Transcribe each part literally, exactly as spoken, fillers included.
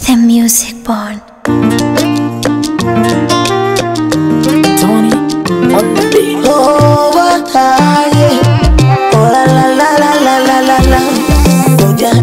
The music born. Tony on the beat. Oh, what are you? Oh, la la la la la la la la. Oh, yeah.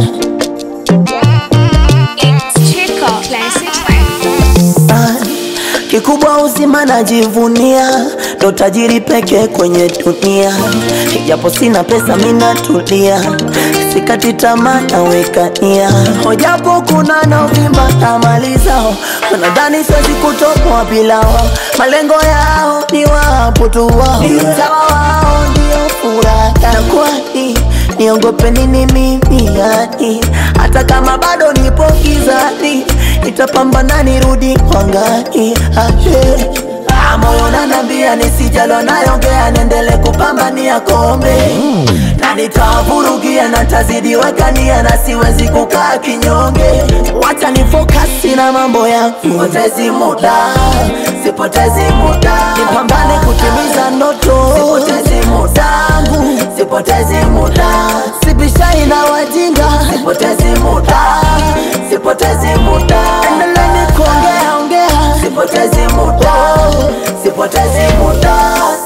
It's Chico Classic. Ah, kikubwa uzima najivunia, ndo tajiri peke kwenye dunia. Japo sina pesa mina tulia, sikati tamaa naweka nia. Japo kuna na uvimba tamaliza, wanadhani siwezi kutoboa bila wao. Malengo yao ni wapo tu wao, sawa wao ndio furaha. Na kwani niogope nini mimi yani? Hata kama bado nipo gizani, nitapambana nirudi kwangani. Ah, moyo nanambia nisijalo nayongea, nendele kupambania kombe. Na nitavurugia na tazidi wekania, na siwezi kukaa kinyonge. Wacha ni focus na mambo yangu, sipotezi muda, sipotezi muda. Nipambane kutimiza ndoto, sipotezi muda, sipotezi muda. Sibishai na wajinga, sipotezi muda, sipotezi muda. Endeleni kuongea ongea, sipotezi muda, sipotezi muda.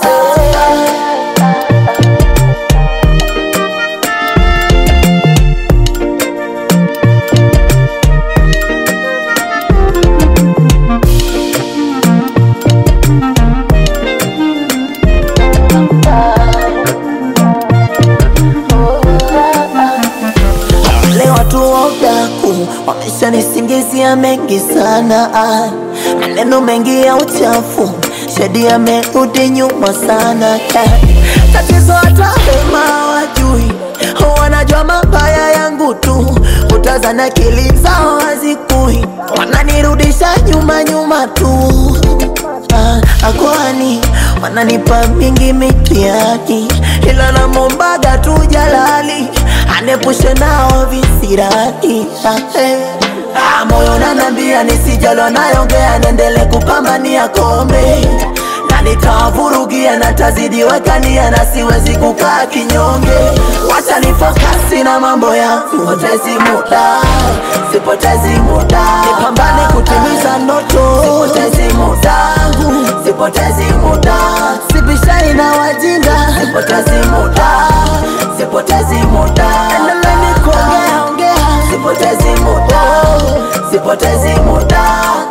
Leo watu waudaku wameshanisingizia mengi sana, maneno mengi ya uchafu, shedi yamerudi nyuma sana. Tatizo hata wema wajui, wanajua mabaya yangu tu, utazana akili zao hazikui, wananirudisha nyuma nyuma tu. Ah, akwani wananipa mingi mitihani, ila namombaga tu Jalali anepushe nao visirani. Ah, moyo nanambia nisijalo nayongea, nendele kupambania kombe. Na nitavurugia na tazidi wekania, na siwezi kukaa kinyonge. Wacha ni focus na mambo yangu, sipotezi muda, sipotezi muda. Nipambane kutimiza ndoto, sipotezi muda, sipotezi muda. Sibishai na wajinga, sipotezi muda, sipotezi muda. Endeleni kuongea ongea, sipotezi muda, sipotezi muda.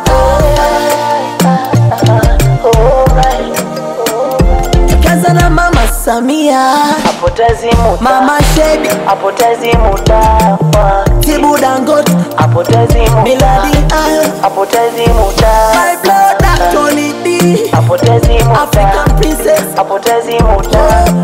Kaza na Mama Samia, Apotezi muda, Mama Shedi, apotezi muda, Tibu Dangote, apotezi muda, Miladi Ayo, apotezi muda, my brother Tony D, apotezi muda, African Princess, apotezi muda,